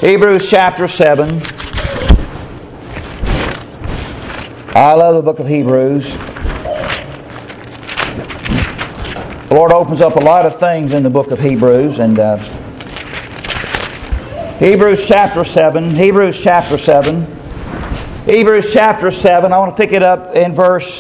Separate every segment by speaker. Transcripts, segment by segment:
Speaker 1: Hebrews chapter 7. I love the book of Hebrews. The Lord opens up a lot of things in the book of Hebrews. And Hebrews chapter 7. Hebrews chapter 7. Hebrews chapter 7. I want to pick it up in verse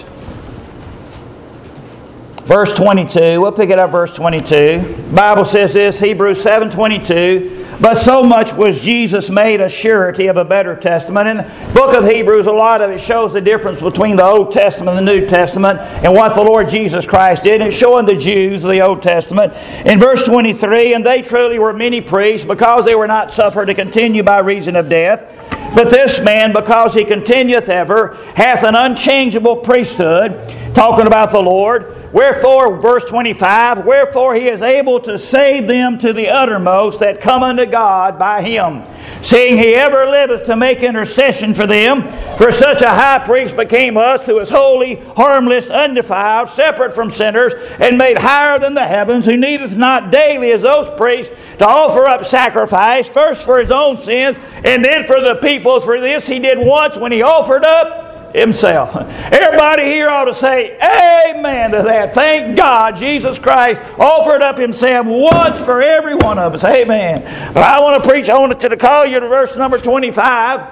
Speaker 1: 22. We'll pick it up verse 22. The Bible says this, Hebrews 7:22. But so much was Jesus made a surety of a better testament. In the book of Hebrews, a lot of it shows the difference between the Old Testament and the New Testament and what the Lord Jesus Christ did. It's showing the Jews the Old Testament. In verse 23, and they truly were many priests, because they were not suffered to continue by reason of death. But this man, because he continueth ever, hath an unchangeable priesthood, talking about the Lord. Wherefore, verse 25, wherefore he is able to save them to the uttermost that come unto God by him, seeing he ever liveth to make intercession for them. For such a high priest became us, who is holy, harmless, undefiled, separate from sinners, and made higher than the heavens, who needeth not daily as those priests to offer up sacrifice, first for his own sins, and then for the people's. For this he did once when he offered up himself. Everybody here ought to say amen to that. Thank God Jesus Christ offered up himself once for every one of us. Amen. But I want to preach, I want to call you to verse number 25.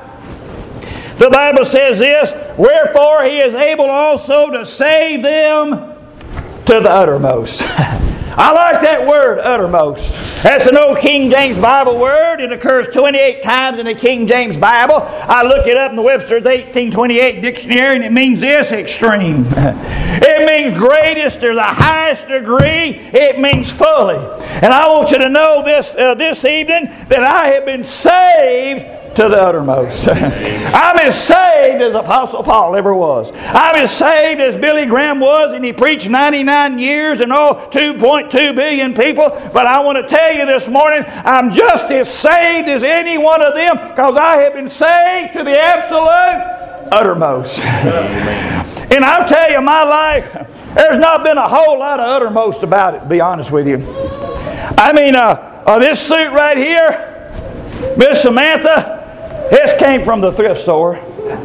Speaker 1: The Bible says this, wherefore he is able also to save them to the uttermost. I like that word, uttermost. That's an old King James Bible word. It occurs 28 times in the King James Bible. I looked it up in the Webster's 1828 dictionary, and it means this, extreme. It means greatest or the highest degree. It means fully. And I want you to know this evening that I have been saved to the uttermost. I'm as saved as Apostle Paul ever was. I'm as saved as Billy Graham was, and he preached 99 years and all 2.2 billion people. But I want to tell you this morning, I'm just as saved as any one of them, because I have been saved to the absolute uttermost. And I'll tell you, my life, there's not been a whole lot of uttermost about it, to be honest with you. I mean, this suit right here, Miss Samantha, this came from the thrift store.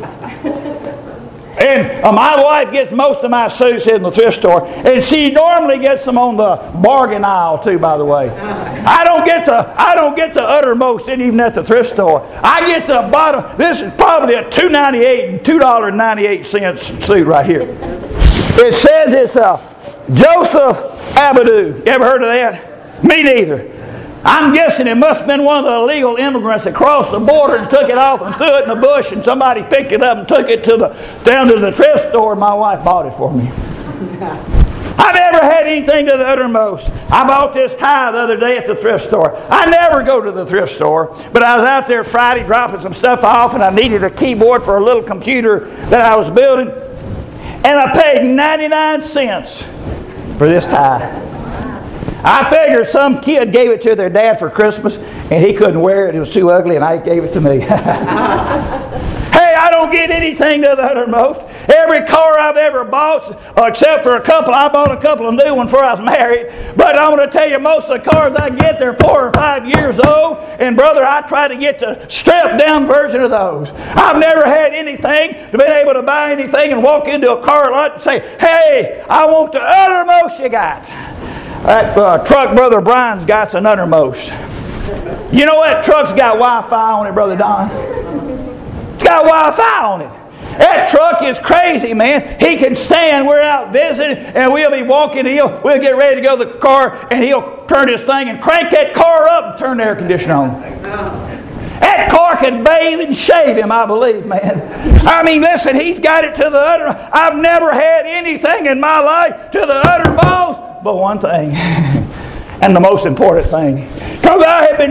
Speaker 1: And my wife gets most of my suits in the thrift store. And she normally gets them on the bargain aisle too, by the way. I don't get the uttermost even at the thrift store. I get the bottom. This is probably a $2.98 suit right here. It says it's Joseph Abadou. You ever heard of that? Me neither. I'm guessing it must have been one of the illegal immigrants that crossed the border and took it off and threw it in the bush, and somebody picked it up and took it down to the thrift store, and my wife bought it for me. I never had anything to the uttermost. I bought this tie the other day at the thrift store. I never go to the thrift store, but I was out there Friday dropping some stuff off, and I needed a keyboard for a little computer that I was building, and I paid 99 cents for this tie. I figured some kid gave it to their dad for Christmas, and he couldn't wear it. It was too ugly, and I gave it to me. Hey, I don't get anything to the uttermost. Every car I've ever bought, except for a couple, I bought a couple of new ones before I was married. But I'm going to tell you, most of the cars I get, they're 4 or 5 years old. And brother, I try to get the stripped down version of those. I've never had anything to be able to buy anything and walk into a car lot and say, hey, I want the uttermost you got. That truck Brother Brian's got's an uttermost. You know what truck's got Wi-Fi on it, Brother Don? It's got Wi-Fi on it. That truck is crazy, man. He can stand. We're out visiting, and we'll be walking. We'll get ready to go to the car, and he'll turn his thing and crank that car up and turn the air conditioner on. That car can bathe and shave him, I believe, man. I mean, listen, he's got it to the uttermost. I've never had anything in my life to the uttermost but one thing, and the most important thing. Because I have been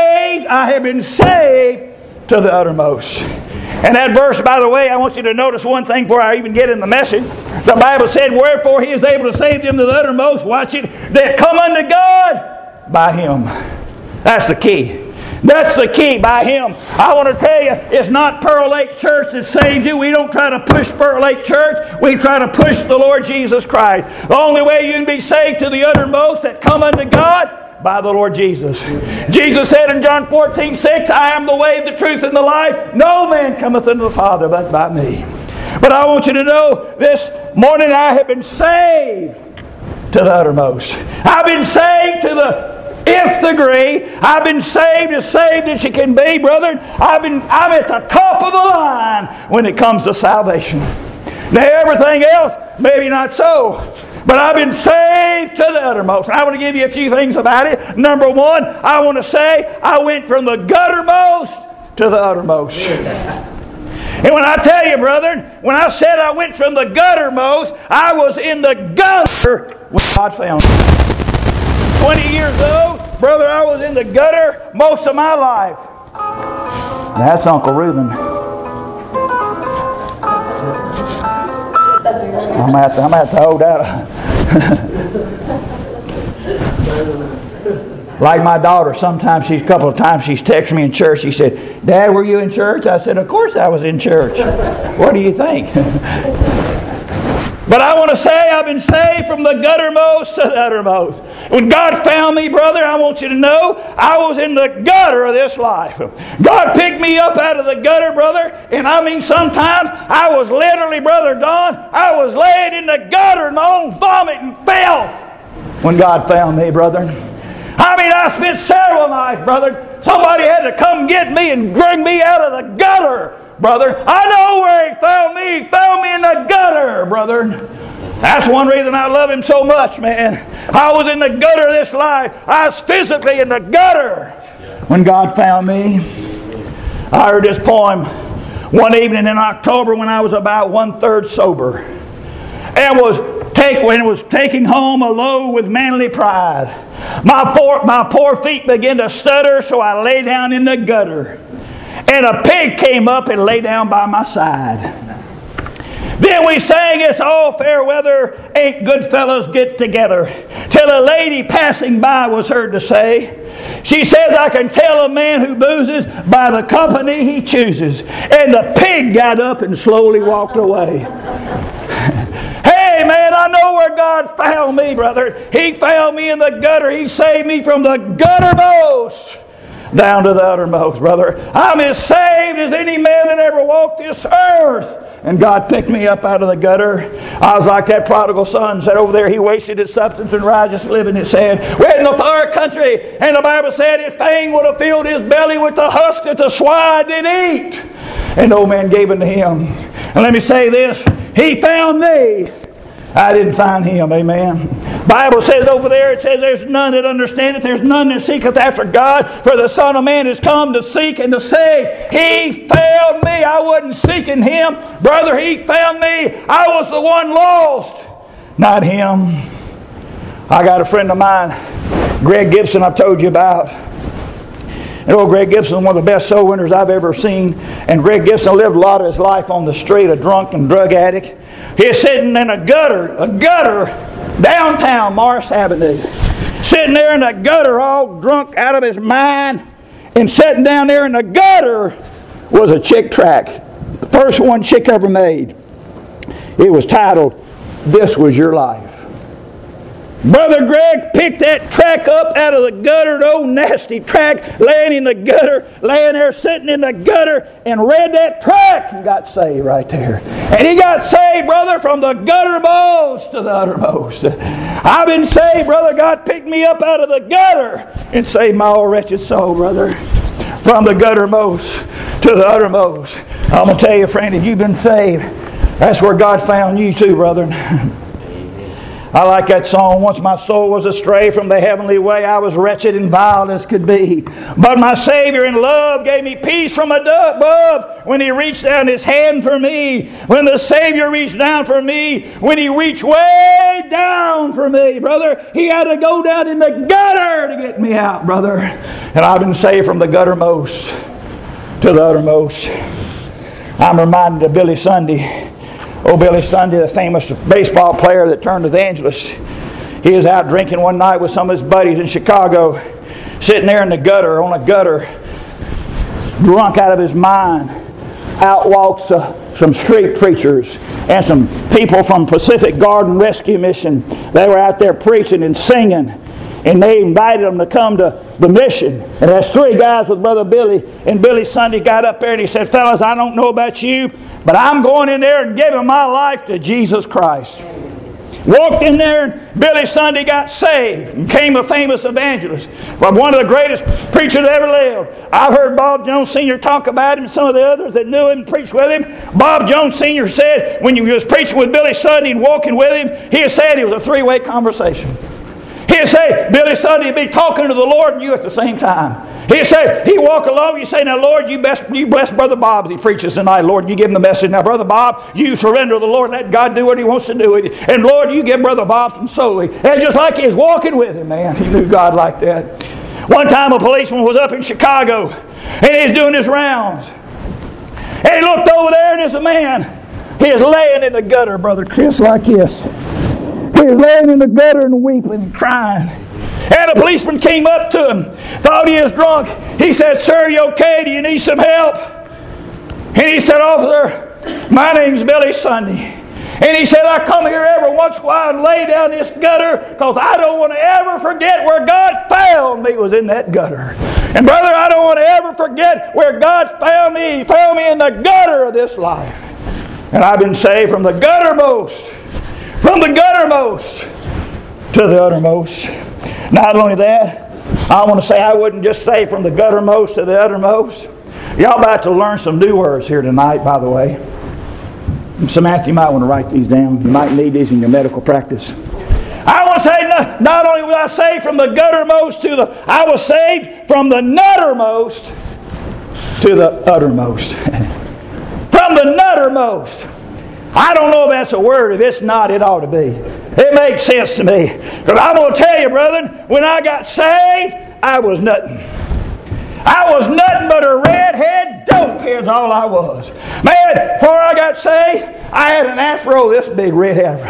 Speaker 1: saved to the uttermost. And that verse, by the way, I want you to notice one thing before I even get in the message. The Bible said, wherefore he is able to save them to the uttermost, watch it, that come unto God by him. That's the key. That's the key, by Him. I want to tell you, it's not Pearl Lake Church that saves you. We don't try to push Pearl Lake Church. We try to push the Lord Jesus Christ. The only way you can be saved to the uttermost that come unto God, by the Lord Jesus. Jesus said in John 14:6, I am the way, the truth, and the life. No man cometh unto the Father but by me. But I want you to know, this morning I have been saved to the uttermost. I've been saved to the nth degree. I've been saved as you can be, brethren. I'm at the top of the line when it comes to salvation. Now everything else, maybe not so. But I've been saved to the uttermost. And I want to give you a few things about it. Number one, I want to say I went from the guttermost to the uttermost. And when I tell you, brethren, when I said I went from the guttermost, I was in the gutter when God found me. 20 years old, brother, I was in the gutter most of my life. That's Uncle Reuben. I'm going to have to hold that. Like my daughter, sometimes a couple of times she's texted me in church. She said, Dad, were you in church? I said, of course I was in church. What do you think? But I want to say I've been saved from the guttermost to the uttermost. When God found me, brother, I want you to know I was in the gutter of this life. God picked me up out of the gutter, brother. And I mean, sometimes I was literally, Brother Don, I was laid in the gutter in my own vomit and fell when God found me, brother. I mean, I spent several nights, brother. Somebody had to come get me and bring me out of the gutter, brother. I know where He found me. He found me in the gutter, brother. That's one reason I love Him so much, man. I was in the gutter of this life. I was physically in the gutter when God found me. I heard this poem one evening in October when I was about 1/3 sober, and was taking home a load with manly pride. My poor feet began to stutter, so I lay down in the gutter. And a pig came up and lay down by my side. Then we sang, it's all fair weather, ain't good fellows get together. Till a lady passing by was heard to say, she says, I can tell a man who boozes by the company he chooses. And the pig got up and slowly walked away. Hey man, I know where God found me, brother. He found me in the gutter. He saved me from the guttermost down to the uttermost, brother. I'm as saved as any man that ever walked this earth. And God picked me up out of the gutter. I was like that prodigal son said over there, he wasted his substance and righteous living. It said, we're in the far country. And the Bible said his fang would have filled his belly with the husk that the swine did eat. And no man gave unto him. And let me say this, He found me. I didn't find Him, amen. Bible says over there, it says there's none that understandeth, there's none that seeketh after God, for the Son of Man is come to seek and to save. He found me. I wasn't seeking Him. Brother, He found me. I was the one lost, not Him. I got a friend of mine, Greg Gibson, I've told you about. And old Greg Gibson, one of the best soul winners I've ever seen. And Greg Gibson lived a lot of his life on the street, a drunk and drug addict. He's sitting in a gutter, downtown Morris Avenue. Sitting there in the gutter, all drunk out of his mind. And sitting down there in the gutter was a chick tract. The first one chick ever made. It was titled, This Was Your Life. Brother Greg picked that track up out of the gutter, the old nasty track, laying in the gutter, laying there sitting in the gutter, and read that track and got saved right there. And he got saved, brother, from the guttermost to the uttermost. I've been saved, brother. God picked me up out of the gutter and saved my old wretched soul, brother. From the guttermost to the uttermost. I'm going to tell you, friend, if you've been saved, that's where God found you too, brother. I like that song. Once my soul was astray from the heavenly way, I was wretched and vile as could be. But my Savior in love gave me peace from above when He reached down His hand for me. When the Savior reached down for me, when He reached way down for me, brother, He had to go down in the gutter to get me out, brother. And I've been saved from the guttermost to the uttermost. I'm reminded of Billy Sunday. Oh, Billy Sunday, the famous baseball player that turned evangelist. He was out drinking one night with some of his buddies in Chicago, sitting there in the gutter, on a gutter. drunk out of his mind, out walks some street preachers and some people from Pacific Garden Rescue Mission. They were out there preaching and singing, and they invited them to come to the mission. And there's 3 guys with Brother Billy, and Billy Sunday got up there and he said, "Fellas, I don't know about you, but I'm going in there and giving my life to Jesus Christ." Walked in there, and Billy Sunday got saved and became a famous evangelist. From one of the greatest preachers that ever lived. I've heard Bob Jones Sr. talk about him, and some of the others that knew him and preached with him. Bob Jones Sr. said when he was preaching with Billy Sunday and walking with him, he said it was a 3-way conversation. He'd say, Billy Sunday would be talking to the Lord and you at the same time. He'd say, he'd walk along, you say, "Now Lord, you bless Brother Bob as he preaches tonight. Lord, you give him the message. Now Brother Bob, you surrender to the Lord. Let God do what He wants to do with you. And Lord, you give Brother Bob some soul." And just like he was walking with him, man. He knew God like that. One time a policeman was up in Chicago and he was doing his rounds. And he looked over there and there's a man. He is laying in the gutter, Brother Chris, like this. He was laying in the gutter and weeping and crying. And a policeman came up to him, thought he was drunk. He said, "Sir, you okay? Do you need some help?" And he said, "Officer, my name's Billy Sunday." And he said, "I come here every once in a while and lay down this gutter because I don't want to ever forget where God found me was in that gutter. And brother, I don't want to ever forget where God found me. He found me in the gutter of this life. And I've been saved from the guttermost to the uttermost." Not only that, I want to say I wouldn't just say from the guttermost to the uttermost. Y'all about to learn some new words here tonight, by the way. Samantha, you might want to write these down. You might need these in your medical practice. I want to say not only was I saved from the guttermost I was saved from the nuttermost to the uttermost. From the nuttermost. I don't know if that's a word. If it's not, it ought to be. It makes sense to me. Because I'm going to tell you, brethren, when I got saved, I was nothing. I was nothing but a redhead dopehead's all I was. Man, before I got saved, I had an afro this big, red afro.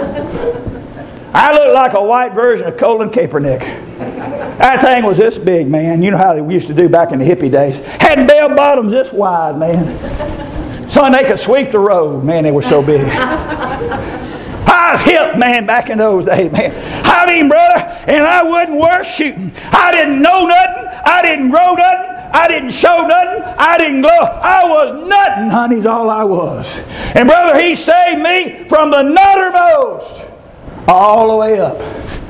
Speaker 1: I looked like a white version of Colin Kaepernick. That thing was this big, man. You know how we used to do back in the hippie days. Had bell bottoms this wide, man. So they could sweep the road. Man, they were so big. I was hip, man, back in those days, man. I mean, brother, and I wasn't worth shooting. I didn't know nothing. I didn't grow nothing. I didn't show nothing. I didn't glow. I was nothing, honey's all I was. And brother, He saved me from the nuttermost all the way up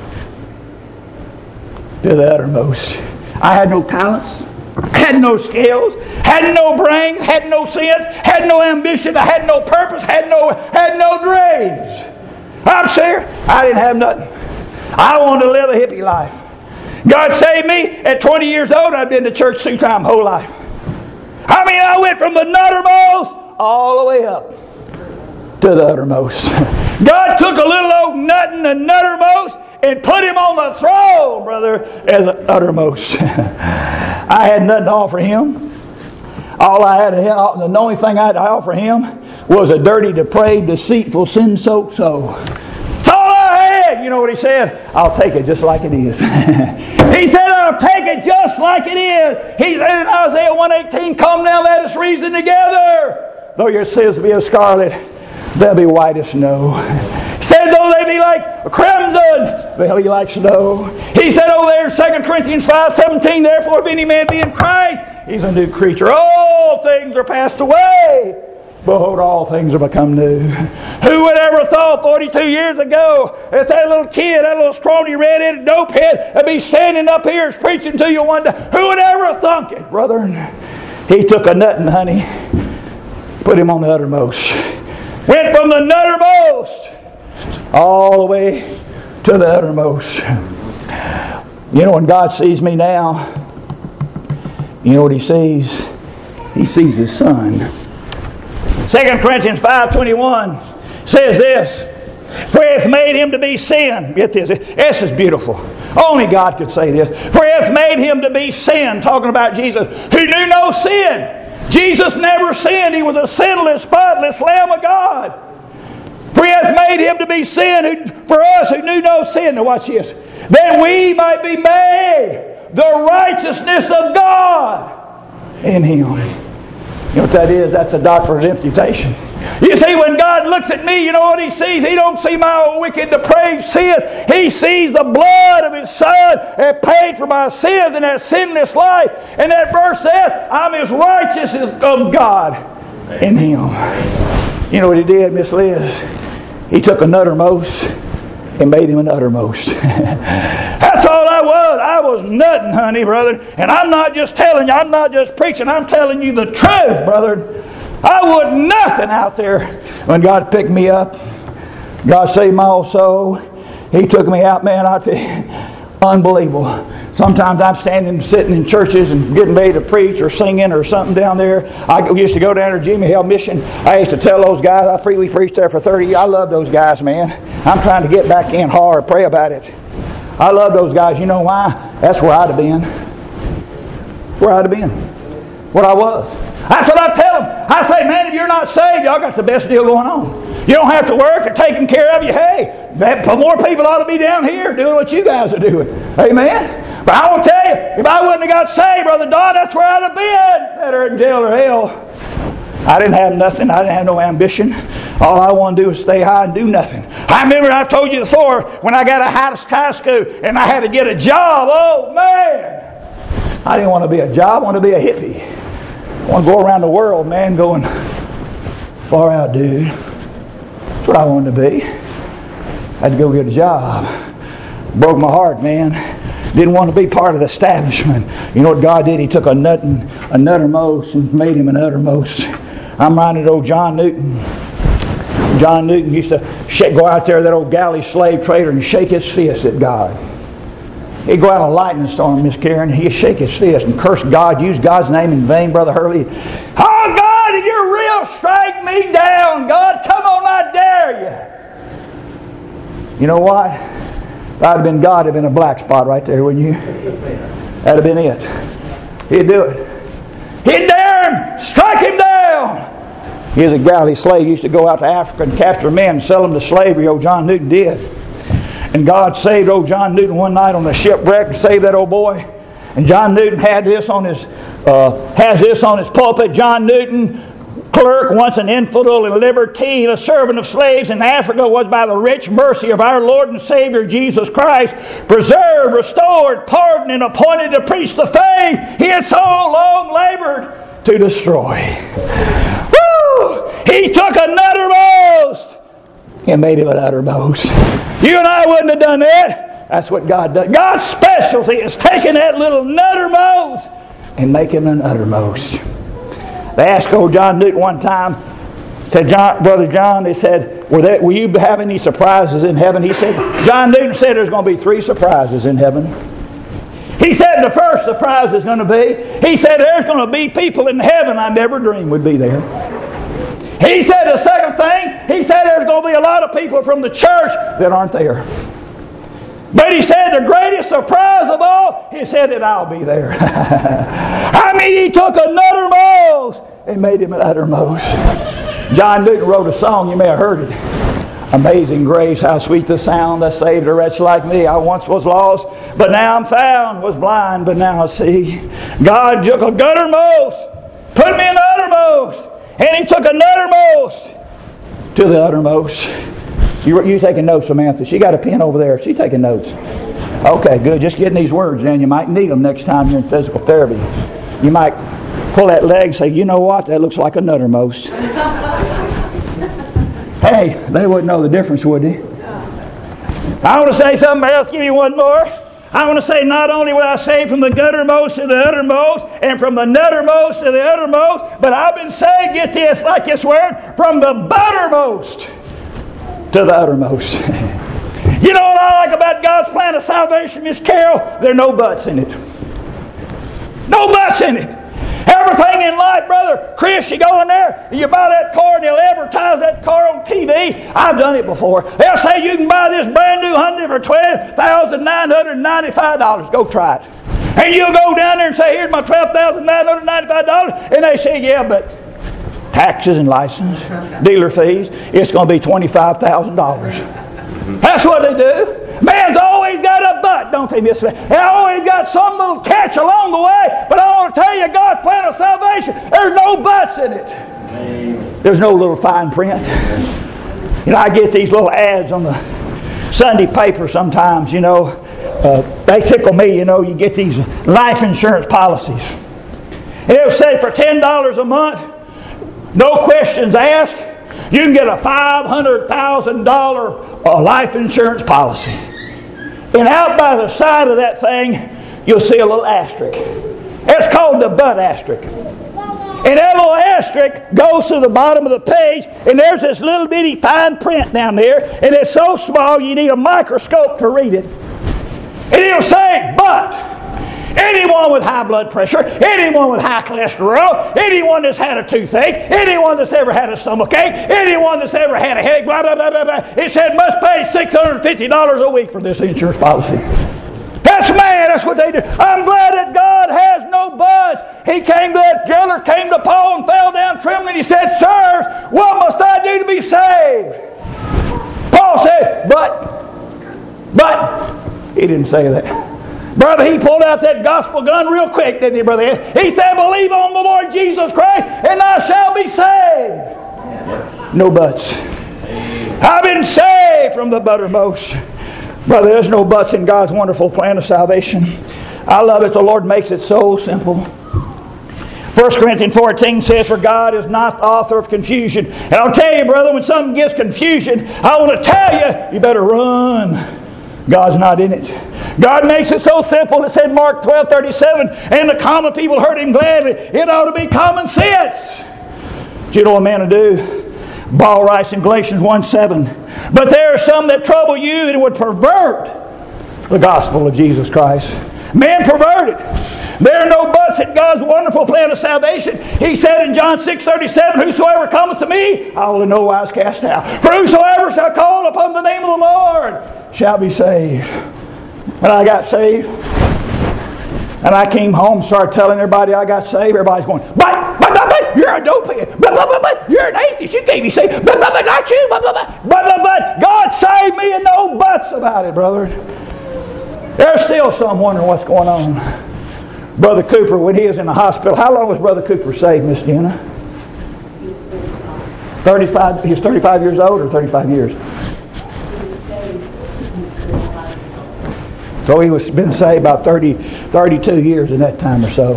Speaker 1: to the uttermost. I had no talents. Had no skills, had no brains, had no sense, had no ambition, I had no purpose, had no dreams. I'm serious. I didn't have nothing. I wanted to live a hippie life. God saved me at 20 years old. I'd been to church 2 times whole life. I mean, I went from the nuttermost all the way up to the uttermost. God took a little old nut in the nuttermost and put him on the throne, brother, as the uttermost. I had nothing to offer Him. All I had, the only thing I had to offer Him was a dirty, depraved, deceitful, sin-soaked soul. That's all I had. You know what He said? "I'll take it just like it is." He said, "I'll take it just like it is." He said in Isaiah 1:18, "Come now, let us reason together. Though your sins be as scarlet, they'll be white as snow." He said, "Though they be like crimson, they'll be like snow." He said over there in 2 Corinthians 5:17, "Therefore if any man be in Christ, he's a new creature. All things are passed away. Behold, all things are become new." Who would ever thought 42 years ago that little kid, that little scrawny red-headed dopehead would be standing up here preaching to you one day? Who would ever thunk it, brother? He took a nut and honey, put him on the uttermost. Went from the nuttermost all the way to the uttermost. You know, when God sees me now, you know what He sees? He sees His Son. 2 Corinthians 5:21 says this, "For He hath made Him to be sin." Get this. This is beautiful. Only God could say this. "For He hath made Him to be sin," talking about Jesus, "who knew no sin." Jesus never sinned. He was a sinless, spotless Lamb of God. "For He hath made Him to be sin for us who knew no sin." Now watch this. "That we might be made the righteousness of God in Him. You know what that is? That's a doctrine of imputation. You see, when God looks at me, you know what He sees? He don't see my old wicked, depraved sins. He sees the blood of His Son that paid for my sins in that sinless life. And that verse says, I'm as righteous as of God in Him. You know what He did, Miss Liz? He took an uttermost and made Him an uttermost. That's all I was. I was nothing, honey, brother. And I'm not just telling you, I'm not just preaching, I'm telling you the truth, brother. I was nothing out there when God picked me up. God saved my old soul. He took me out, man, I tell you, unbelievable. Sometimes I'm sitting in churches and getting ready to preach or singing or something down there. I used to go down to Jimmy Hill Mission. I used to tell those guys, I freely preached there for 30 years. I love those guys, man. I'm trying to get back in hard, pray about it. I love those guys. You know why? That's where I'd have been. Where I'd have been. What I was. That's what I tell them. I say, man, if you're not saved, y'all got the best deal going on. You don't have to work. They're taking care of you. Hey, more people ought to be down here doing what you guys are doing. Amen? But I want to tell you, if I wouldn't have got saved, Brother Don, that's where I'd have been. Better in jail or hell. I didn't have nothing. I didn't have no ambition. All I wanted to do was stay high and do nothing. I remember I've told you before, when I got out of high school and I had to get a job. Oh, man. I didn't want to be a job. I wanted to be a hippie. I want to go around the world, man, going, far out, dude. That's what I wanted to be. I had to go get a job. Broke my heart, man. Didn't want to be part of the establishment. You know what God did? He took a nuttermost and made him an uttermost. I'm reminded of old John Newton. John Newton used to go out there, that old galley slave trader, and shake his fist at God. He'd go out on a lightning storm, Miss Karen, and he'd shake his fist and curse God, use God's name in vain, Brother Hurley. Oh, God, if you're real, strike me down. God, come on, I dare you. You know what? If I'd have been God, it'd have been a black spot right there, wouldn't you? That'd have been it. He'd do it. He'd dare him. Strike him down. He was a galley slave. He used to go out to Africa and capture men and sell them to slavery. Old John Newton did. And God saved old John Newton one night on a shipwreck and saved that old boy. And John Newton has this on his pulpit. John Newton, clerk, once an infidel and libertine, a servant of slaves in Africa, was by the rich mercy of our Lord and Savior Jesus Christ preserved, restored, pardoned, and appointed to preach the faith He had so long labored to destroy. Woo! He took an uttermost and made him an uttermost. You and I wouldn't have done that. That's what God does. God's specialty is taking that little nuttermost and making him an uttermost. They asked old John Newton one time, said, Brother John, they said, will you have any surprises in heaven? He said, John Newton said there's going to be 3 surprises in heaven. He said the first surprise is going to be, he said there's going to be people in heaven I never dreamed would be there. He said the second thing, he said there's going to be a lot of people from the church that aren't there. But he said the greatest surprise of all, he said that I'll be there. I mean, he took an uttermost and made him an uttermost. John Newton wrote a song, you may have heard it. Amazing grace, how sweet the sound that saved a wretch like me. I once was lost, but now I'm found. Was blind, but now I see. God took a uttermost, put me in the uttermost. And he took an uttermost to the uttermost. You taking notes, Samantha? She got a pen over there. She taking notes. Okay, good. Just getting these words down. You might need them next time you're in physical therapy. You might pull that leg and say, you know what? That looks like a nuttermost. Hey, they wouldn't know the difference, would they? I want to say something else. Give you one more. I want to say not only will I say from the guttermost to the uttermost and from the nuttermost to the uttermost, but I've been saved, get this, like this word, from the buttermost to the uttermost. You know what I like about God's plan of salvation, Miss Carol? There are no buts in it. No buts in it. Everything in life, Brother Chris, you go in there, you buy that car and they'll advertise that car on TV. I've done it before. They'll say you can buy this brand new Hyundai for $12,995. Go try it. And you'll go down there and say, here's my $12,995. And they say, yeah, but taxes and license, dealer fees, it's going to be $25,000. That's what they do. Man's always got a but. but don't they miss that? They always got some little catch along the way, but I want to tell you, God's plan of salvation, there's no buts in it. Amen. There's no little fine print. You know, I get these little ads on the Sunday paper sometimes, you know. They tickle me, you know. You get these life insurance policies. And it'll say for $10 a month, no questions asked, you can get a $500,000 life insurance policy. And out by the side of that thing, you'll see a little asterisk. It's called the butt asterisk. And that little asterisk goes to the bottom of the page, and there's this little bitty fine print down there, and it's so small you need a microscope to read it. And it'll say, but anyone with high blood pressure, anyone with high cholesterol, anyone that's had a toothache, anyone that's ever had a stomachache, anyone that's ever had a headache, blah, blah, blah, blah, blah, it said must pay $650 a week for this insurance policy. That's man, that's what they do. I'm glad that God has no buzz. That jailer came to Paul and fell down trembling. He said, sirs, what must I do to be saved? Paul said, but, he didn't say that. Brother, he pulled out that gospel gun real quick, didn't he, brother? He said, believe on the Lord Jesus Christ, and thou shalt be saved. No buts. I've been saved from the buttermost. Brother, there's no buts in God's wonderful plan of salvation. I love it. The Lord makes it so simple. 1 Corinthians 14 says, for God is not the author of confusion. And I'll tell you, brother, when something gives confusion, I want to tell you, you better run. God's not in it. God makes it so simple. It said Mark 12:37, and the common people heard him gladly. It ought to be common sense. Do you know what a man will do? Paul writes in Galatians 1:7, but there are some that trouble you and would pervert the gospel of Jesus Christ. Men pervert it. There are no buts in God's wonderful plan of salvation. He said in John 6:37, whosoever cometh to me, I will in no wise cast out. For whosoever shall call upon the name of the Lord shall be saved. When I got saved, and I came home and started telling everybody I got saved, everybody's going, but, you're a dopey, but, you're an atheist, you can't be saved, but, not you, but, God saved me and no buts about it, brother. There's still some wondering what's going on. Brother Cooper, when he was in the hospital, how long was Brother Cooper saved, Miss Jenna? 35. He's 35 years old or 35 years? So he was been saved about 32 years in that time or so.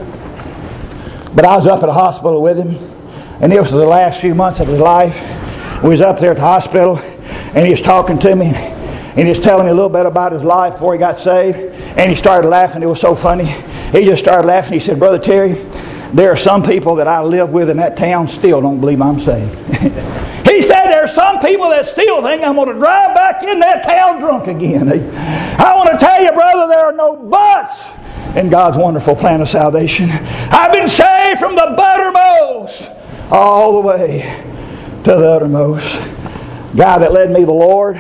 Speaker 1: But I was up at the hospital with him, and it was the last few months of his life. We was up there at the hospital, and he was talking to me, and he was telling me a little bit about his life before he got saved, and he started laughing. It was so funny. He just started laughing. He said, Brother Terry, there are some people that I live with in that town still don't believe I'm saved. He said there are some people that still think I'm going to drive back in that town drunk again. I want to tell you, brother, there are no buts in God's wonderful plan of salvation. I've been saved from the buttermost all the way to the uttermost. Guy that led me to the Lord,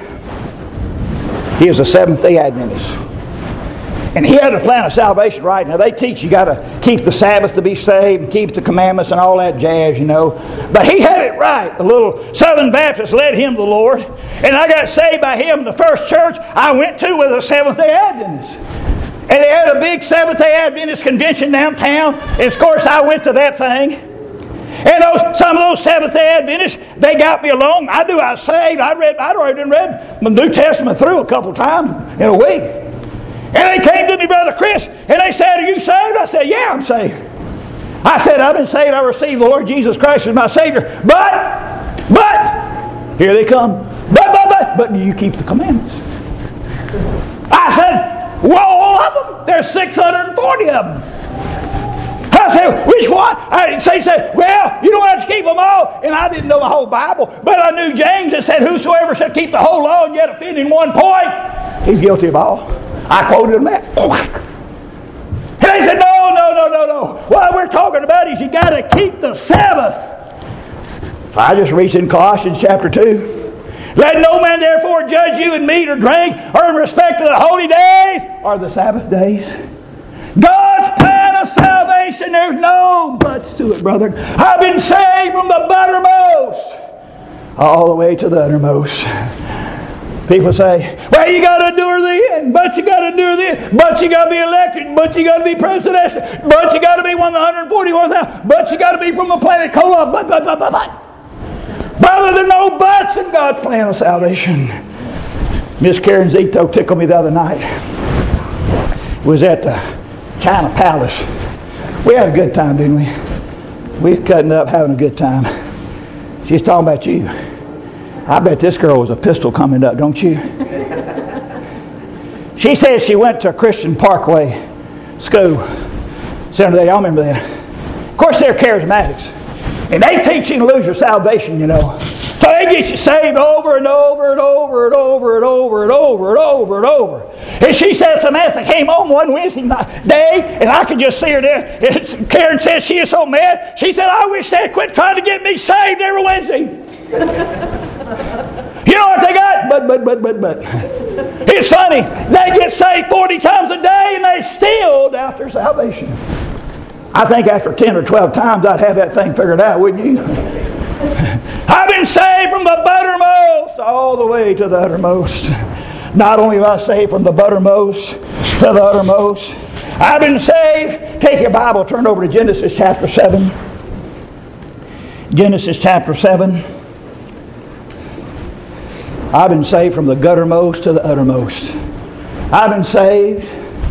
Speaker 1: he is a Seventh-day Adventist. And he had a plan of salvation right. Now they teach you got to keep the Sabbath to be saved and keep the commandments and all that jazz, you know. But he had it right. The little Southern Baptist led him to the Lord. And I got saved by him. The first church I went to was a Seventh-day Adventist. And they had a big Seventh-day Adventist convention downtown. And of course I went to that thing. And some of those Seventh-day Adventists, they got me along. I knew I was saved. I'd already read the New Testament through a couple times in a week. And they came to me, Brother Chris, and they said, are you saved? I said, yeah, I'm saved. I said, I've been saved. I received the Lord Jesus Christ as my Savior. But, here they come. But do you keep the commandments? I said, well, all of them. There's 640 of them. I said, which one? They said, well, you don't have to keep them all. And I didn't know the whole Bible, but I knew James that said, whosoever shall keep the whole law and yet offend in one point, he's guilty of all. I quoted them that. And they said, no. What we're talking about is you got to keep the Sabbath. So I just reached in Colossians chapter 2. Let no man therefore judge you in meat or drink or in respect to the holy days or the Sabbath days. God's plan of salvation, there's no buts to it, brother. I've been saved from the buttermost all the way to the uttermost. People say, well, you got to endure the end, but you got to endure the end, but you got to be elected, but you got to be presidential, but you got to be one of the 144,000, but you got to be from the planet Kolob, but. Brother, there's no buts in God's plan of salvation. Miss Karen Zito tickled me the other night. It was at the China Palace. We had a good time, didn't we? We was cutting up, having a good time. She's talking about you. I bet this girl was a pistol coming up, don't you? She said she went to a Christian Parkway school. Senator, y'all remember that? Of course, they're charismatics. And they teach you to lose your salvation, you know. So they get you saved over and over and over and over and over and over and over and over. And she said Samantha came home one Wednesday day, and I could just see her there. And Karen said she is so mad. She said, I wish they'd quit trying to get me saved every Wednesday. You know what they got? But. It's funny. They get saved 40 times a day, and they still doubt their salvation. I think after 10 or 12 times I'd have that thing figured out, wouldn't you? I've been saved from the buttermost all the way to the uttermost. Not only am I saved from the buttermost to the uttermost, I've been saved. Take your Bible, turn over to Genesis chapter 7. Genesis chapter 7. I've been saved from the guttermost to the uttermost. I've been saved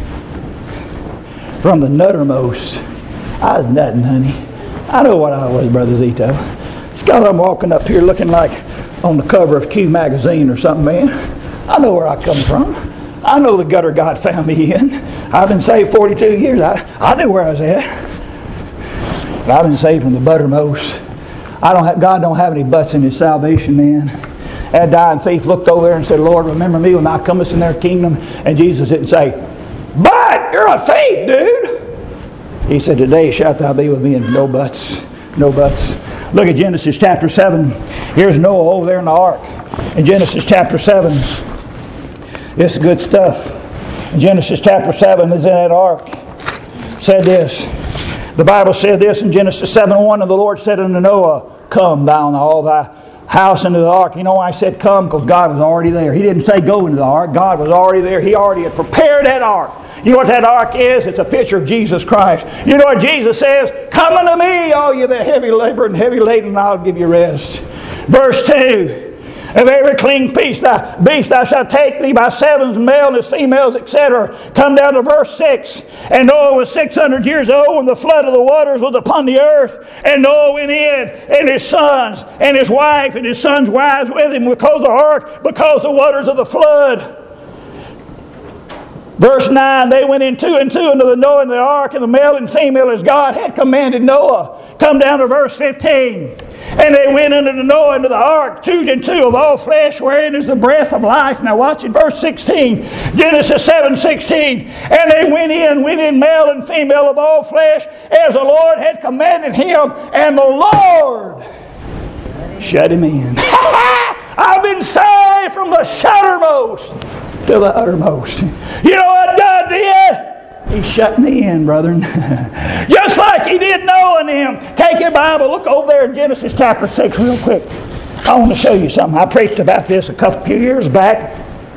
Speaker 1: from the nuttermost. I was nutting, honey. I know what I was, Brother Zito. It's because I'm walking up here looking like on the cover of Q magazine or something, man. I know where I come from. I know the gutter God found me in. I've been saved 42 years. I knew where I was at. But I've been saved from the buttermost. God don't have any buts in His salvation, man. That dying thief looked over there and said, Lord, remember me when Thou comest in their kingdom. And Jesus didn't say, but you're a thief, dude. He said, today shalt thou be with me, and no buts. No buts. Look at Genesis chapter 7. Here's Noah over there in the ark. In Genesis chapter 7. This is good stuff. In Genesis chapter 7 is in that ark. Said this. The Bible said this in Genesis 7:1, and the Lord said unto Noah, come down all thy house into the ark. You know why I said come? Because God was already there. He didn't say go into the ark. God was already there. He already had prepared that ark. You know what that ark is? It's a picture of Jesus Christ. You know what Jesus says? Come unto me, all you that heavy labor and heavy laden, and I'll give you rest. Verse 2. Of every clean beast thou shalt take thee by sevens, males and females, etc. Come down to verse 6. And Noah was 600 years old when the flood of the waters was upon the earth. And Noah went in, and his sons, and his wife, and his sons' wives with him, because of the ark, because the waters of the flood. Verse 9, they went in two and two into the Noah and the ark, and the male and female as God had commanded Noah. Come down to verse 15. And they went into the Noah, into the ark, two and two of all flesh, wherein is the breath of life. Now watch it, verse 16. Genesis 7:16. And they went in male and female of all flesh, as the Lord had commanded him, and the Lord shut him in. I've been saved from the shuttermost to the uttermost. You know what God did? He shut me in, brethren. Just like He did Noah and him. Take your Bible, look over there in Genesis chapter 6 real quick. I want to show you something. I preached about this a few years back.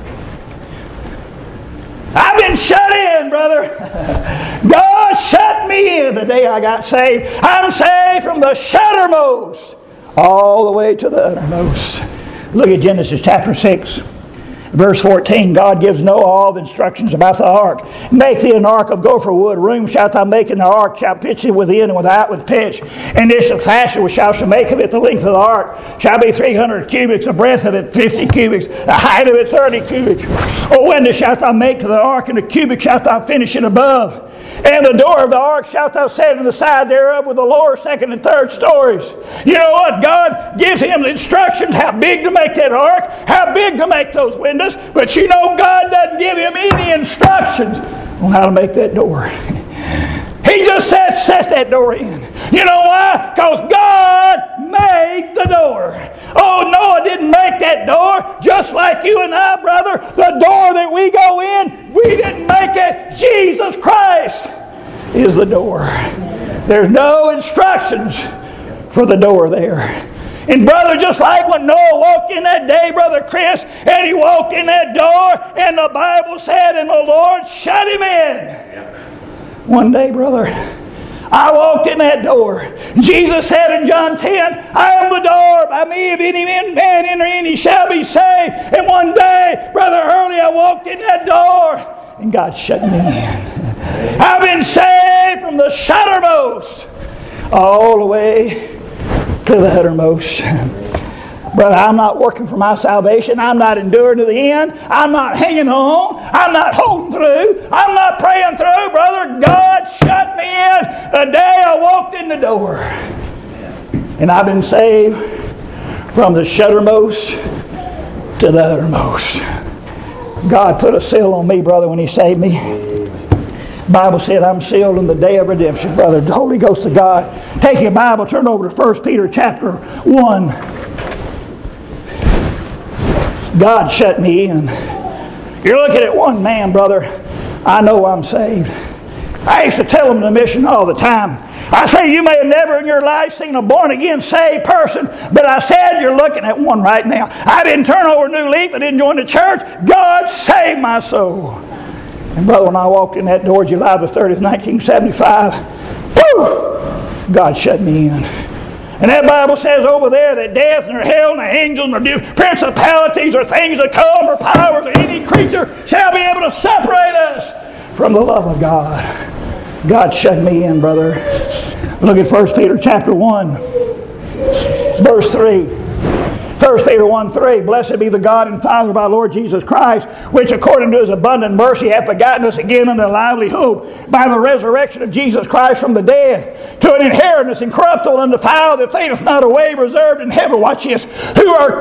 Speaker 1: I've been shut in, brother. God shut me in the day I got saved. I'm saved from the shuttermost all the way to the uttermost. Look at Genesis chapter 6. Verse 14, God gives Noah all the instructions about the ark. Make thee an ark of gopher wood. Room shalt thou make in the ark. Shalt pitch it within and without with pitch. And this shall fashion which shalt make of it. The length of the ark shall be 300 cubits. The breadth of it 50 cubits. The height of it 30 cubits. O window shalt thou make to the ark, and the cubit shalt thou finish it above. And the door of the ark shalt thou set in the side thereof with the lower, second, and third stories. You know what? God gives him the instructions how big to make that ark, how big to make those windows. But you know, God doesn't give him any instructions on how to make that door. He just set that door in. You know why? Because God made the door. Oh, Noah didn't make that door. Just like you and I, brother, the door that we go in, we didn't make it. Jesus Christ is the door. There's no instructions for the door there. And brother, just like when Noah walked in that day, Brother Chris, and he walked in that door, and the Bible said, and the Lord shut him in. One day, brother, I walked in that door. Jesus said in John 10, I am the door. By me, if any man enter in, he shall be saved. And one day, Brother Hurley, I walked in that door, and God shut me in. I've been saved from the shuttermost all the way to the uttermost. Brother, I'm not working for my salvation. I'm not enduring to the end. I'm not hanging on. I'm not holding through. I'm not praying through. Brother, God shut me in the day I walked in the door. And I've been saved from the shuttermost to the uttermost. God put a seal on me, brother, when He saved me. The Bible said I'm sealed in the day of redemption, brother. The Holy Ghost of God. Take your Bible, turn over to 1 Peter chapter 1. God shut me in. You're looking at one man, brother. I know I'm saved. I used to tell them in the mission all the time. I say, you may have never in your life seen a born-again saved person, but I said you're looking at one right now. I didn't turn over a new leaf. I didn't join the church. God saved my soul. And brother, when I walked in that door July the 30th, 1975, whoo, God shut me in. And that Bible says over there that death and hell and the angels and the principalities or things to come or powers or any creature shall be able to separate us from the love of God. God shut me in, brother. Look at 1 Peter chapter 1, verse 3. 1 Peter 1:3, Blessed be the God and Father of our Lord Jesus Christ, which according to His abundant mercy hath begotten us again unto a lively hope by the resurrection of Jesus Christ from the dead, to an inheritance incorruptible and undefiled that fadeth not away, reserved in heaven, watch this, who are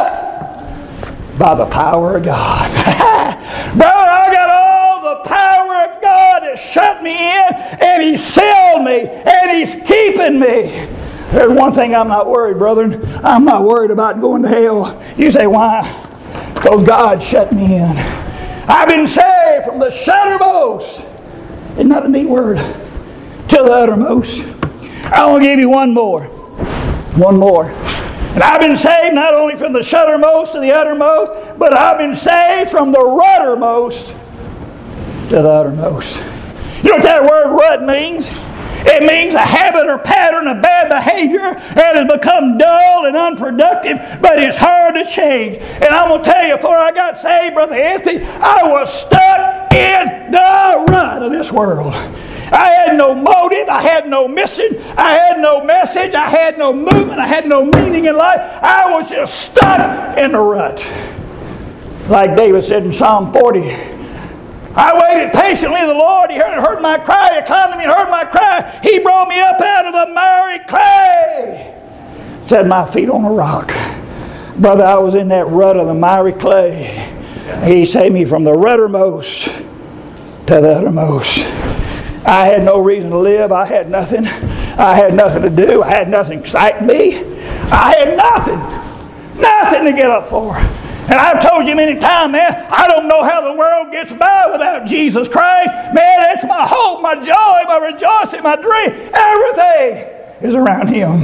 Speaker 1: kept by the power of God. Brother, I got all the power of God that shut me in, and He sealed me, and He's keeping me. There's one thing I'm not worried, brethren. I'm not worried about going to hell. You say, why? Because God shut me in. I've been saved from the shuttermost. Isn't that a neat word? To the uttermost. I want to give you one more. One more. And I've been saved not only from the shuttermost to the uttermost, but I've been saved from the ruddermost to the uttermost. You know what that word rut means? It means a habit or pattern of bad behavior that has become dull and unproductive, but it's hard to change. And I'm going to tell you, before I got saved, Brother Anthony, I was stuck in the rut of this world. I had no motive, I had no mission, I had no message, I had no movement, I had no meaning in life. I was just stuck in the rut. Like David said in Psalm 40, I waited patiently the Lord. He heard my cry. He climbed to me and heard my cry. He brought me up out of the miry clay. Set my feet on a rock. Brother, I was in that rut of the miry clay. He saved me from the ruddermost to the uttermost. I had no reason to live. I had nothing. I had nothing to do. I had nothing excite me. I had nothing. Nothing to get up for. And I've told you many times, man, I don't know how the world gets by without Jesus Christ. Man, that's my hope, my joy, my rejoicing, my dream. Everything is around Him.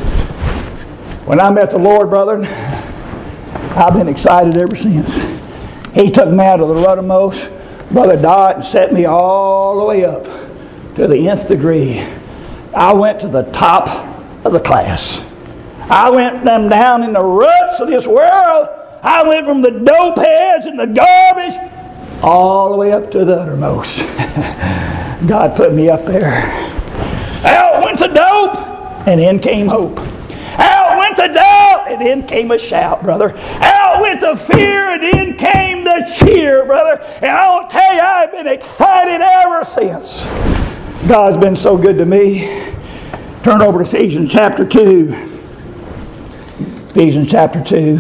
Speaker 1: When I met the Lord, brethren, I've been excited ever since. He took me out of the ruddermost, Brother Dot, and set me all the way up to the nth degree. I went to the top of the class. I went down in the ruts of this world. I went from the dope heads and the garbage all the way up to the uttermost. God put me up there. Out went the dope, and in came hope. Out went the doubt, and in came a shout, brother. Out went the fear, and in came the cheer, brother. And I'll tell you, I've been excited ever since. God's been so good to me. Turn over to Ephesians chapter 2. Ephesians chapter 2.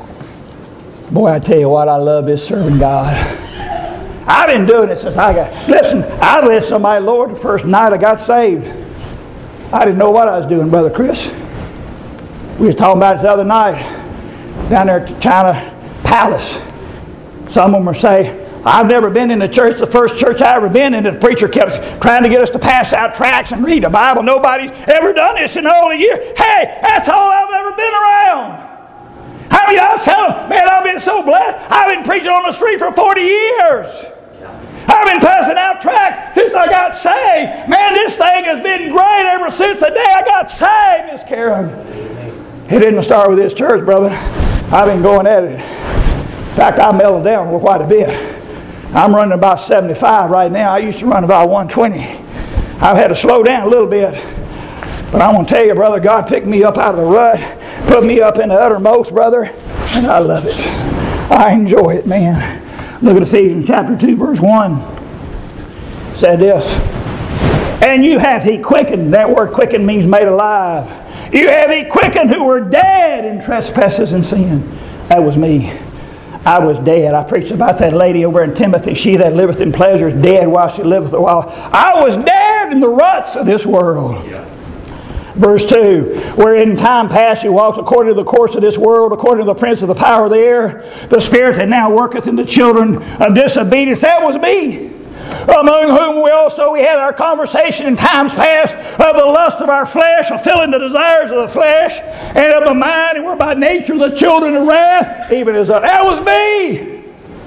Speaker 1: Boy, I tell you what, I love this serving God. I've been doing it since I led somebody, Lord, the first night I got saved. I didn't know what I was doing, Brother Chris. We was talking about it the other night down there at the China Palace. Some of them were saying, I've never been in the church. The first church I ever been in, the preacher kept trying to get us to pass out tracts and read the Bible. Nobody's ever done this in all the years. Hey, that's all I've ever been around. How many of y'all tell them, man, I've been so blessed. I've been preaching on the street for 40 years. I've been passing out tracts since I got saved. Man, this thing has been great ever since the day I got saved, Miss Karen. It didn't start with this church, brother. I've been going at it. In fact, I mellowed down for quite a bit. I'm running about 75 right now. I used to run about 120. I've had to slow down a little bit. But I'm going to tell you, brother, God picked me up out of the rut, put me up in the uttermost, brother, and I love it. I enjoy it, man. Look at Ephesians chapter 2, verse 1. It said this, and you hath he quickened. That word quickened means made alive. You have he quickened who were dead in trespasses and sin. That was me. I was dead. I preached about that lady over in Timothy. She that liveth in pleasure is dead while she liveth a while. I was dead in the ruts of this world. Yeah. Verse 2, where in time past you walked according to the course of this world, according to the prince of the power of the air, the spirit that now worketh in the children of disobedience. That was me. Among whom we had our conversation in times past of the lust of our flesh, fulfilling the desires of the flesh and of the mind, and we're by nature the children of wrath, even as that was me.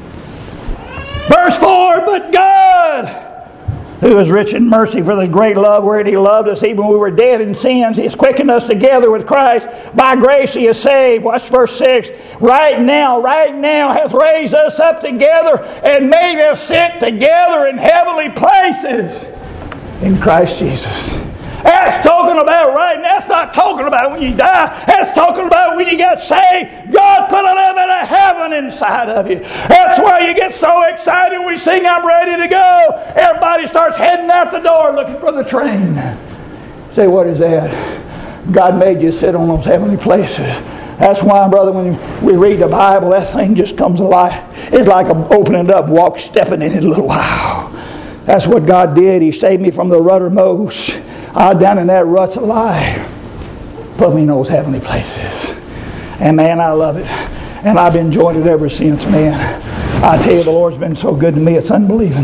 Speaker 1: Verse 4, but God, who is rich in mercy for the great love wherein he loved us, even when we were dead in sins, he has quickened us together with Christ. By grace he is saved. Watch verse 6. Right now hath raised us up together and made us sit together in heavenly places in Christ Jesus. That's talking about right now. That's not talking about when you die. That's talking about when you got saved. God put a little bit of heaven inside of you. That's why you get so excited when we sing, I'm ready to go. Everybody starts heading out the door looking for the train. Say, what is that? God made you sit on those heavenly places. That's why, brother, when we read the Bible, that thing just comes alive. It's like opening it up, stepping in it a little while. That's what God did. He saved me from the ruddermost. Down in that rut's alive. Put me in those heavenly places. And man, I love it. And I've enjoyed it ever since, man. I tell you, the Lord's been so good to me, it's unbelieving.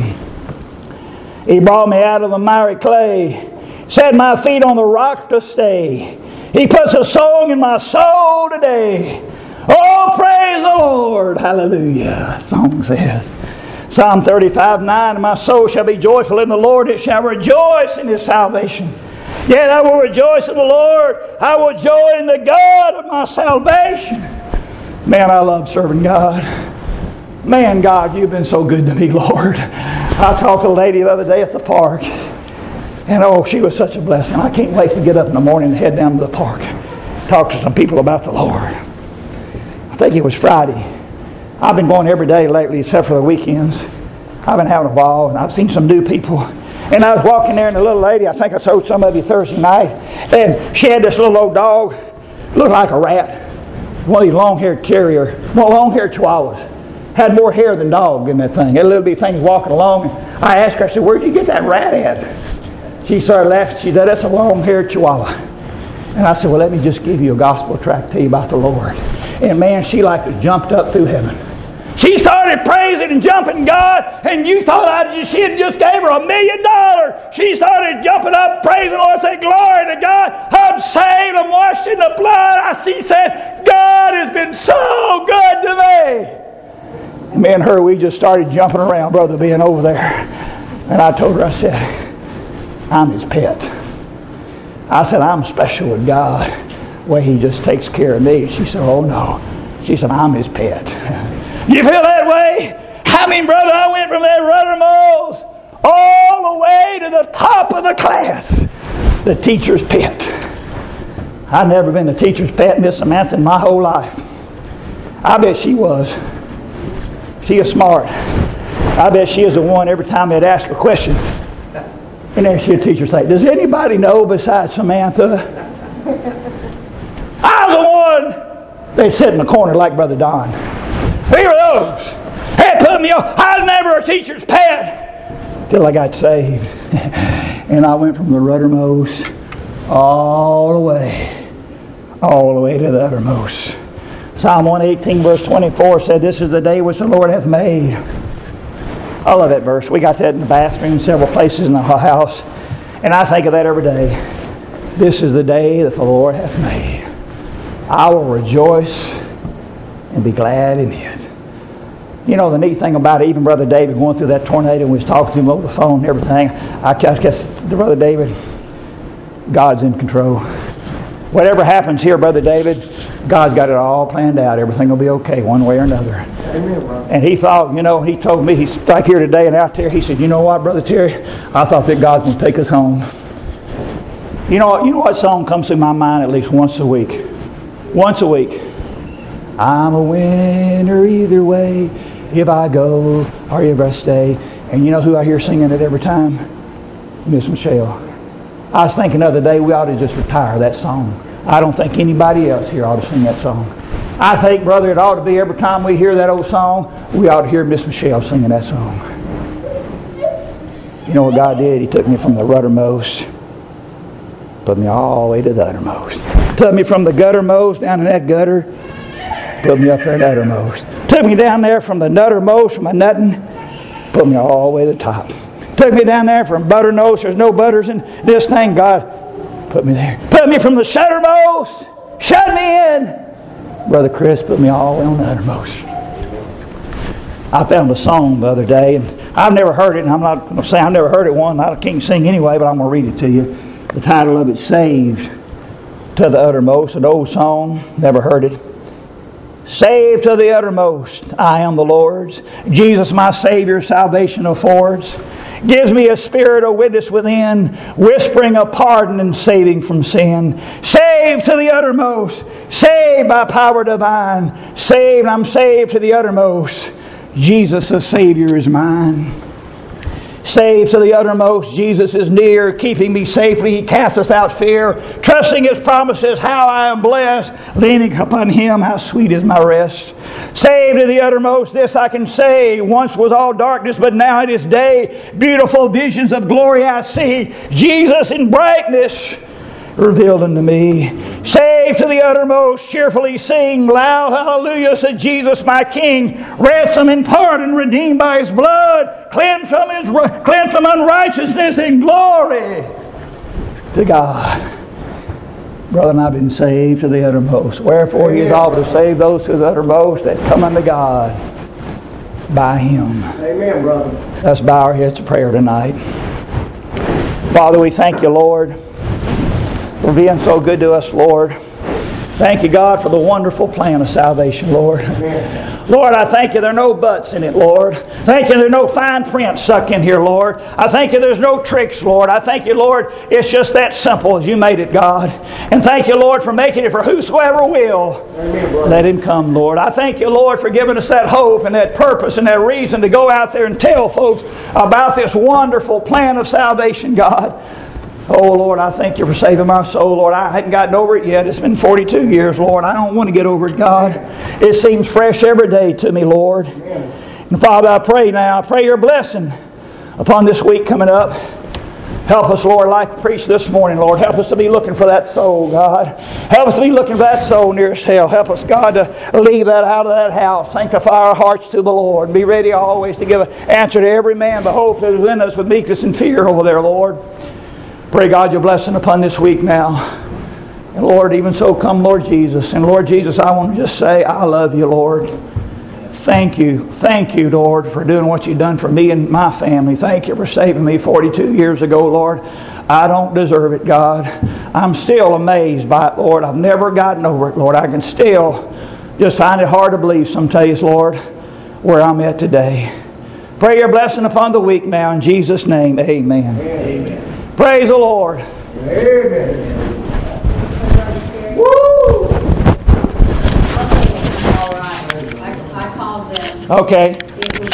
Speaker 1: He brought me out of the miry clay, set my feet on the rock to stay. He puts a song in my soul today. Oh, praise the Lord. Hallelujah. The song says. Psalm 35:9, my soul shall be joyful in the Lord, it shall rejoice in his salvation. Yet I will rejoice in the Lord, I will joy in the God of my salvation. Man, I love serving God. Man, God, you've been so good to me, Lord. I talked to a lady the other day at the park, and oh, she was such a blessing. I can't wait to get up in the morning and head down to the park, talk to some people about the Lord. I think it was Friday. I've been going every day lately except for the weekends. I've been having a ball, and I've seen some new people. And I was walking there, and a little lady, I think I told some of you Thursday night, and she had this little old dog, looked like a rat, one of these long-haired long-haired chihuahuas. Had more hair than dog in that thing. That little bitty thing walking along. And I asked her, I said, where'd you get that rat at? She started laughing. She said, that's a long-haired chihuahua. And I said, well, let me just give you a gospel tract, tell you about the Lord. And man, she like jumped up through heaven. She started praising and jumping God, and you thought she had just gave her $1 million. She started jumping up, praising the Lord, saying, glory to God, I'm saved, I'm washed in the blood. She said, God has been so good to me. And me and her, we just started jumping around, Brother being over there. And I told her, I said, I'm his pet. I said, I'm special with God. The way he just takes care of me. She said, oh no. She said, I'm his pet. You feel that way? I mean, brother, I went from that ruddermost all the way to the top of the class. The teacher's pet. I've never been the teacher's pet, Miss Samantha, in my whole life. I bet she was. She is smart. I bet she is the one every time they'd ask a question. And then she'd teacher say, does anybody know besides Samantha? I was the one. They'd sit in the corner like Brother Don. We were those. They put me on. I was never a teacher's pet till I got saved. And I went from the ruddermost all the way to the uttermost. Psalm 118 verse 24 said, this is the day which the Lord hath made. I love that verse. We got that in the bathroom, several places in the house. And I think of that every day. This is the day that the Lord hath made. I will rejoice and be glad in it. You know, the neat thing about it, even Brother David going through that tornado, and we was talking to him over the phone and everything, I guess, Brother David, God's in control. Whatever happens here, Brother David, God's got it all planned out. Everything will be okay one way or another.
Speaker 2: Amen, brother.
Speaker 1: And he thought, you know, he told me, he's like here today and out there, he said, you know what, Brother Terry, I thought that God's going to take us home. You know what song comes through my mind at least once a week? Once a week. I'm a winner either way, if I go or if I stay. And you know who I hear singing it every time? Miss Michelle. I was thinking the other day we ought to just retire that song. I don't think anybody else here ought to sing that song. I think, brother, it ought to be every time we hear that old song, we ought to hear Miss Michelle singing that song. You know what God did? He took me from the ruddermost, put me all the way to the uttermost. Took me from the guttermost down in that gutter, put me up there in the uttermost. Took me down there from the nuttermost, from my nutting, put me all the way to the top. Took me down there from butternose, there's no butters in this thing, God put me there. Put me from the shuttermost, shut me in. Brother Chris put me all the way on the uttermost. I found a song the other day, and I've never heard it, and I'm not going to say I've never heard it one. I can't sing anyway, but I'm going to read it to you. The title of it, Saved to the Uttermost, an old song, never heard it. Saved to the uttermost, I am the Lord's. Jesus, my Savior, salvation affords. Gives me a spirit of witness within, whispering of pardon and saving from sin. Saved to the uttermost, saved by power divine. Saved, I'm saved to the uttermost. Jesus the Savior is mine. Saved to the uttermost, Jesus is near, keeping me safely. He casteth out fear. Trusting His promises, how I am blessed. Leaning upon Him, how sweet is my rest. Saved to the uttermost, this I can say. Once was all darkness, but now it is day. Beautiful visions of glory I see. Jesus in brightness revealed unto me. Saved to the uttermost, cheerfully sing. Loud hallelujah to Jesus my King. Ransom and pardon, redeemed by His blood. Cleansed from unrighteousness and glory to God. Brother, and I've been saved to the uttermost. Wherefore He is able to save those to the uttermost that come unto God by Him.
Speaker 2: Amen, brother.
Speaker 1: Let's bow our heads to prayer tonight. Father, we thank You, Lord, for being so good to us, Lord. Thank You, God, for the wonderful plan of salvation, Lord.
Speaker 2: Amen.
Speaker 1: Lord, I thank You there are no buts in it, Lord. Thank You there are no fine print stuck in here, Lord. I thank You there's no tricks, Lord. I thank You, Lord, it's just that simple as You made it, God. And thank You, Lord, for making it for whosoever will.
Speaker 2: Amen,
Speaker 1: let him come, Lord. I thank You, Lord, for giving us that hope and that purpose and that reason to go out there and tell folks about this wonderful plan of salvation, God. Oh, Lord, I thank You for saving my soul, Lord. I hadn't gotten over it yet. It's been 42 years, Lord. I don't want to get over it, God. It seems fresh every day to me, Lord. And Father, I pray now, I pray Your blessing upon this week coming up. Help us, Lord, like I preached this morning, Lord. Help us to be looking for that soul, God. Help us to be looking for that soul nearest hell. Help us, God, to leave that out of that house. Sanctify our hearts to the Lord. Be ready always to give an answer to every man the hope that is in us with meekness and fear over there, Lord. Pray, God, Your blessing upon this week now. And Lord, even so come, Lord Jesus. And Lord Jesus, I want to just say, I love You, Lord. Thank You, Lord, for doing what You've done for me and my family. Thank You for saving me 42 years ago, Lord. I don't deserve it, God. I'm still amazed by it, Lord. I've never gotten over it, Lord. I can still just find it hard to believe some days, Lord, where I'm at today. Pray Your blessing upon the week now. In Jesus' name, amen.
Speaker 2: Amen.
Speaker 1: Praise the Lord.
Speaker 2: Amen.
Speaker 1: Woo!
Speaker 3: All right. I called them.
Speaker 1: Okay.
Speaker 3: It